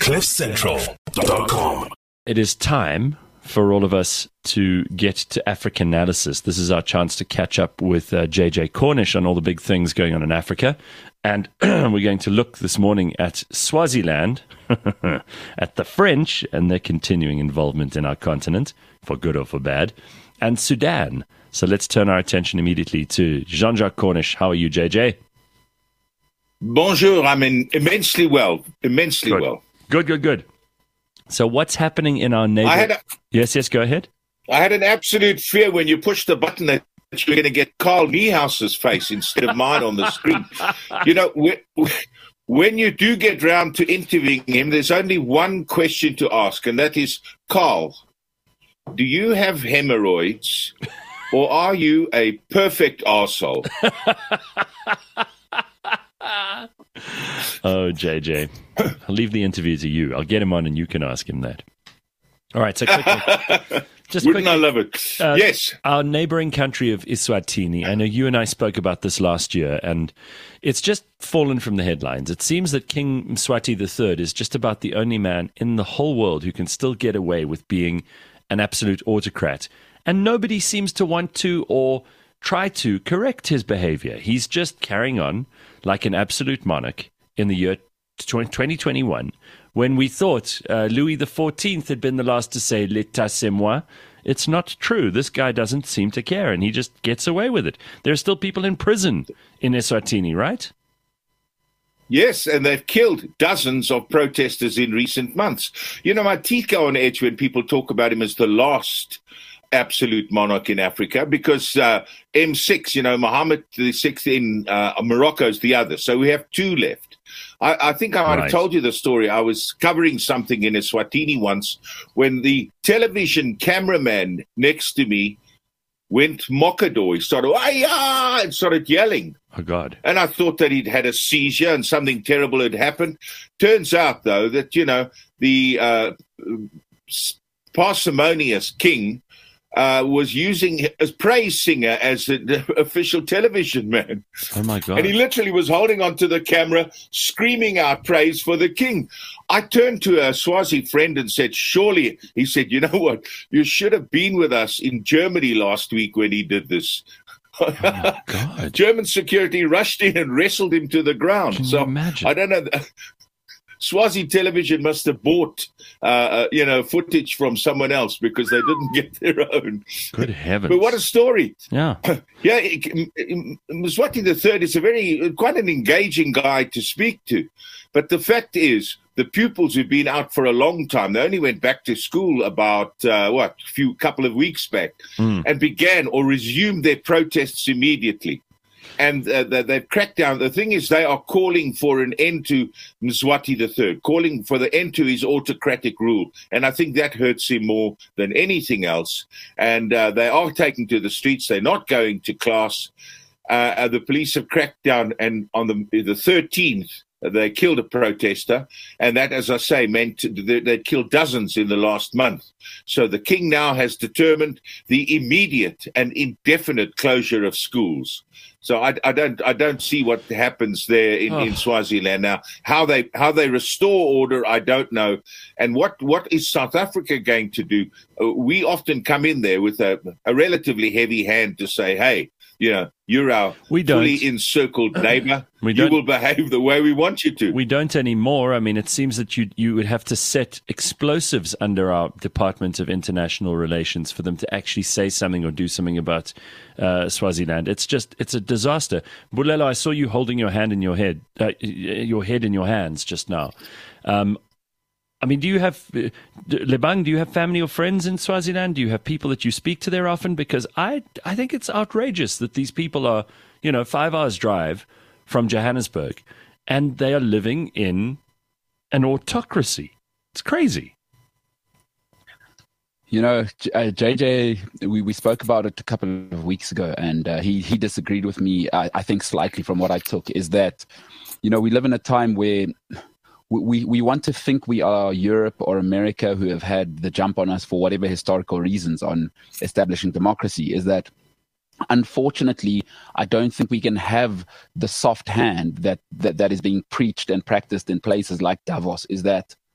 CliffCentral.com. It is time for all of us to get to Africanalysis. This is our chance to catch up with JJ Cornish on all the big things going on in Africa. And we're going to look this morning at Swaziland, at the French and their continuing involvement in our continent, for good or for bad, and Sudan. So let's turn our attention immediately to Jean-Jacques Cornish. How are you, JJ? Bonjour, I'm immensely well. Well. Good. So what's happening in our neighborhood? Yes, go ahead. I had an absolute fear when you pushed the button that you were going to get Carl Niehouse's face instead of mine on the screen. You know, when you do get round to interviewing him, there's only one question to ask, and that is, Carl, do you have hemorrhoids or are you a perfect arsehole? Oh, JJ, I'll leave the interview to you. I'll get him on and you can ask him that. All right, so quickly. Wouldn't I love it? Yes. Our neighboring country of Eswatini, I know you and I spoke about this last year, and it's just fallen from the headlines. It seems that King Mswati III is just about the only man in the whole world who can still get away with being an absolute autocrat. And nobody seems to want to or try to correct his behavior. He's just carrying on like an absolute monarch in the year 2021, when we thought Louis XIV had been the last to say, "L'état c'est moi." It's not true. This guy doesn't seem to care, and he just gets away with it. There are still people in prison in Eswatini, right? Yes, and they've killed dozens of protesters in recent months. You know, my teeth go on edge when people talk about him as the last absolute monarch in Africa, because M6, Mohammed VI in Morocco is the other. So we have two left. I think I might have told you the story. I was covering something in Eswatini once when the television cameraman next to me went mockador. He started, "Ay-ya!" and started yelling. Oh, God. And I thought that he'd had a seizure and something terrible had happened. Turns out, though, that, the parsimonious king was using a praise singer as an official television man. Oh, my God. And he literally was holding onto the camera, screaming out praise for the king. I turned to a Swazi friend and said, surely, he said, you know what, you should have been with us in Germany last week when he did this. Oh, my God. German security rushed in and wrestled him to the ground. Can you imagine? I don't know. Swazi television must have bought, footage from someone else because they didn't get their own. Good heavens. But what a story. Yeah. Yeah, Mswati III is quite an engaging guy to speak to. But the fact is, the pupils who've been out for a long time, they only went back to school about, couple of weeks back, and began or resumed their protests immediately. And they've cracked down. The thing is, they are calling for an end to Mswati III, calling for the end to his autocratic rule. And I think that hurts him more than anything else. And they are taking to the streets. They're not going to class. The police have cracked down, and on the 13th, they killed a protester, and that, as I say, meant they'd killed dozens in the last month. So the king now has determined the immediate and indefinite closure of schools. So I don't see what happens there in Swaziland now. How they restore order, I don't know. And what is South Africa going to do? We often come in there with a relatively heavy hand to say, hey, you're our fully encircled neighbor. You will behave the way we want you to. We don't anymore. I mean, it seems that you would have to set explosives under our Department of International Relations for them to actually say something or do something about Swaziland. It's a disaster. Bulelo, I saw you holding your head in your hands just now. I mean, do you have, Lebang, do you have family or friends in Swaziland? Do you have people that you speak to there often? Because I think it's outrageous that these people are, 5 hours drive from Johannesburg, and they are living in an autocracy. It's crazy. JJ, we spoke about it a couple of weeks ago, and he disagreed with me, I think slightly from what I took, is that, we live in a time where we want to think we are Europe or America, who have had the jump on us for whatever historical reasons on establishing democracy. Is that, unfortunately, I don't think we can have the soft hand that is being preached and practiced in places like Davos. Is that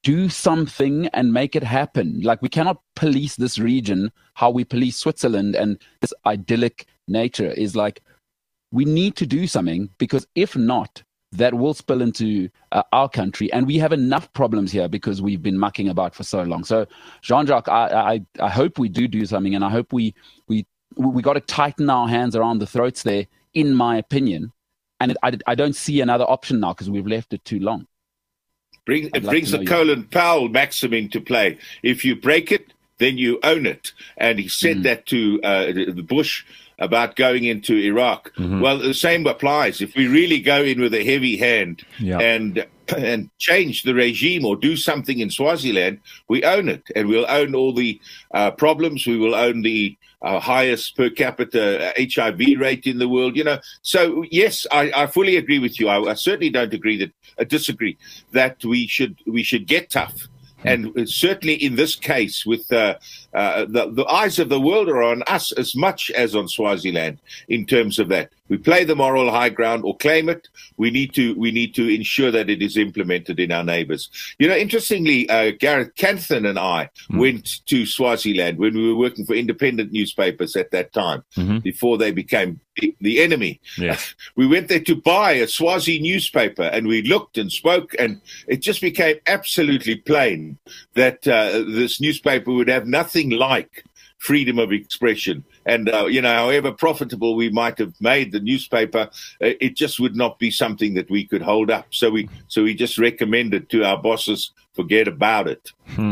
do something and make it happen. Like, we cannot police this region how we police Switzerland, and this idyllic nature is like, we need to do something, because if not, that will spill into our country. And we have enough problems here because we've been mucking about for so long. So, Jean-Jacques, I hope we do something, and I hope we got to tighten our hands around the throats there, in my opinion. And I don't see another option now, because we've left it too long. It brings the Colin Powell maxim into play. If you break it, then you own it. And he said that to the Bush about going into Iraq. Mm-hmm. Well, the same applies. If we really go in with a heavy hand and change the regime or do something in Swaziland, we own it. And we'll own all the problems. We will own the highest per capita HIV rate in the world. So yes, I fully agree with you. I certainly don't disagree that we should get tough. And certainly in this case, with the eyes of the world are on us as much as on Swaziland in terms of that. We play the moral high ground or claim it. We need to ensure that it is implemented in our neighbors. Interestingly, Gareth Canthan and I went to Swaziland when we were working for independent newspapers at that time, before they became the enemy. Yes. We went there to buy a Swazi newspaper, and we looked and spoke, and it just became absolutely plain that this newspaper would have nothing like freedom of expression. And, however profitable we might have made the newspaper, it just would not be something that we could hold up. So we just recommended to our bosses, forget about it.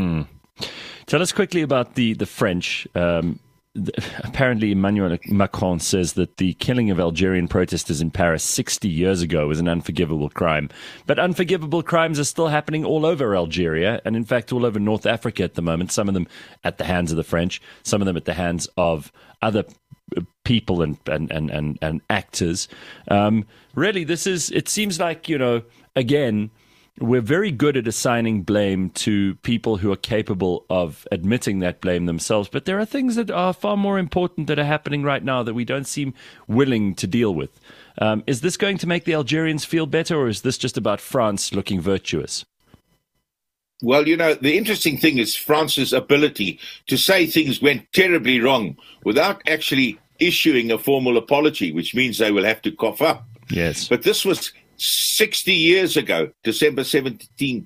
Tell us quickly about the French. Apparently, Emmanuel Macron says that the killing of Algerian protesters in Paris 60 years ago was an unforgivable crime. But unforgivable crimes are still happening all over Algeria, and in fact all over North Africa at the moment, some of them at the hands of the French, some of them at the hands of other people and actors. Really, it seems like, again, we're very good at assigning blame to people who are capable of admitting that blame themselves. But there are things that are far more important that are happening right now that we don't seem willing to deal with. Is this going to make the Algerians feel better, or is this just about France looking virtuous? Well, the interesting thing is France's ability to say things went terribly wrong without actually issuing a formal apology, which means they will have to cough up. Yes. But this was 60 years ago, October 17,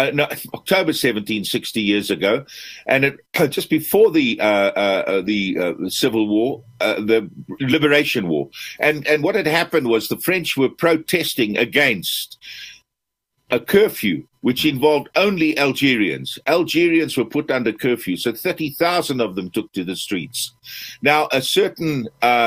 60 years ago, and just before the Civil War, the Liberation War. And what had happened was the French were protesting against a curfew which involved only Algerians. Algerians were put under curfew, so 30,000 of them took to the streets. Now, a certain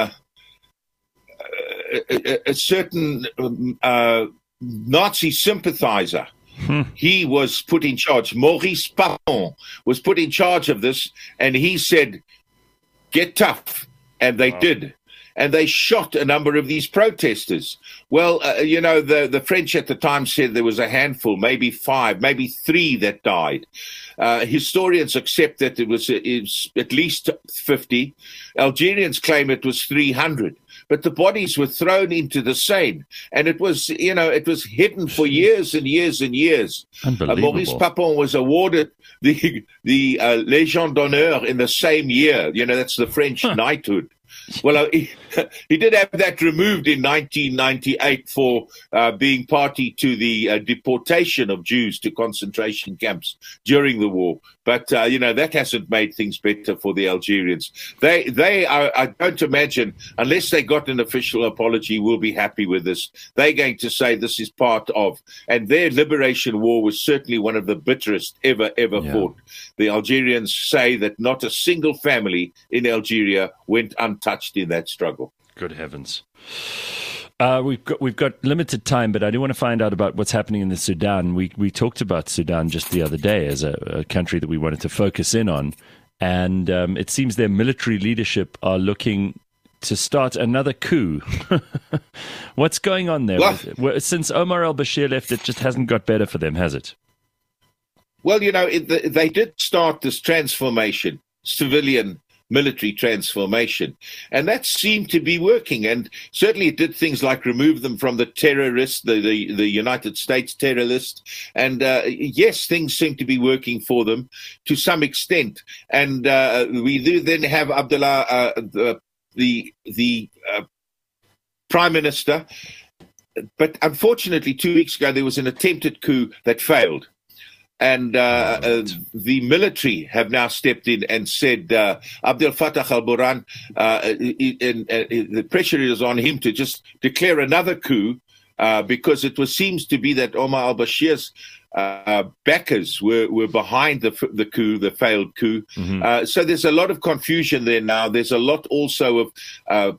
Nazi sympathizer, he was put in charge. Maurice Papon was put in charge of this, and he said, get tough. And they did. And they shot a number of these protesters. Well, the French at the time said there was a handful, maybe 5, maybe 3 that died. Historians accept that it was at least 50. Algerians claim it was 300. But the bodies were thrown into the Seine, and it was hidden for years and years and years. Maurice Papon was awarded the Légion d'honneur in the same year. That's the French knighthood. Well, he did have that removed in 1998 for being party to the deportation of Jews to concentration camps during the war. But, that hasn't made things better for the Algerians. They are, I don't imagine, unless they got an official apology, will be happy with this. They're going to say this is part of, and their liberation war was certainly one of the bitterest ever fought. The Algerians say that not a single family in Algeria went untouched in that struggle. Good heavens. We've got limited time, but I do want to find out about what's happening in the Sudan. We talked about Sudan just the other day as a country that we wanted to focus in on, and it seems their military leadership are looking to start another coup. What's going on there? Since Omar al-Bashir left, it just hasn't got better for them, has it? Well, they did start this transformation, civilian military transformation. And that seemed to be working. And certainly it did things like remove them from the terrorists, the United States terrorists. And yes, things seem to be working for them to some extent. And we do then have Abdullah, the Prime Minister. But unfortunately, 2 weeks ago, there was an attempted coup that failed. And the military have now stepped in and said, Abdel Fattah al-Burhan, the pressure is on him to just declare another coup because it seems to be that Omar al-Bashir's backers were behind the coup, the failed coup. Mm-hmm. So there's a lot of confusion there now. There's a lot also of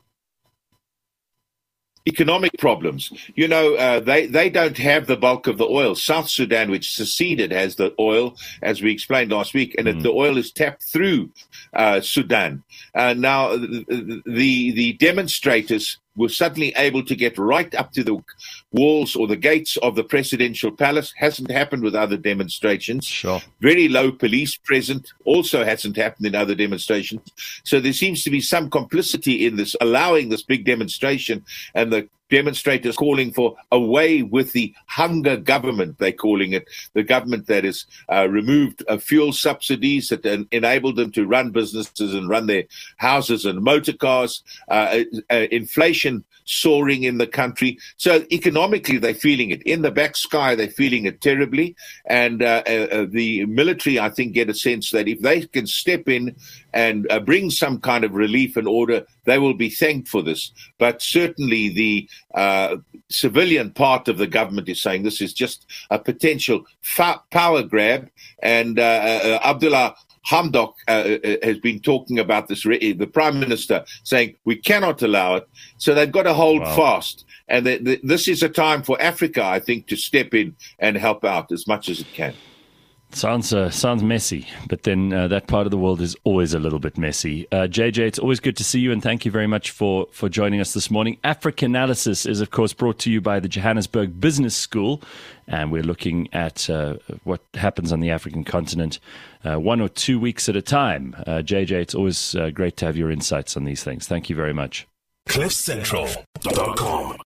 economic problems. You know, they don't have the bulk of the oil. South Sudan, which seceded, has the oil, as we explained last week, and the oil is tapped through Sudan. Now, the demonstrators were suddenly able to get right up to the walls or the gates of the presidential palace. Hasn't happened with other demonstrations. Sure. Very low police present also hasn't happened in other demonstrations. So there seems to be some complicity in this, allowing this big demonstration, and the demonstrators calling for away with the hunger government, they're calling it, the government that has removed fuel subsidies that enabled them to run businesses and run their houses and motor cars, inflation soaring in the country. So economically, they're feeling it. In the back sky, they're feeling it terribly. And the military, I think, get a sense that if they can step in and bring some kind of relief and order, they will be thanked for this. But certainly the civilian part of the government is saying this is just a potential power grab. And Abdullah Hamdok has been talking about this, the Prime Minister, saying we cannot allow it. So they've got to hold fast. And this is a time for Africa, I think, to step in and help out as much as it can. Sounds messy, but then that part of the world is always a little bit messy. JJ, it's always good to see you, and thank you very much for joining us this morning. Africanalysis is, of course, brought to you by the Johannesburg Business School, and we're looking at what happens on the African continent 1 or 2 weeks at a time. JJ, it's always great to have your insights on these things. Thank you very much. CliffCentral.com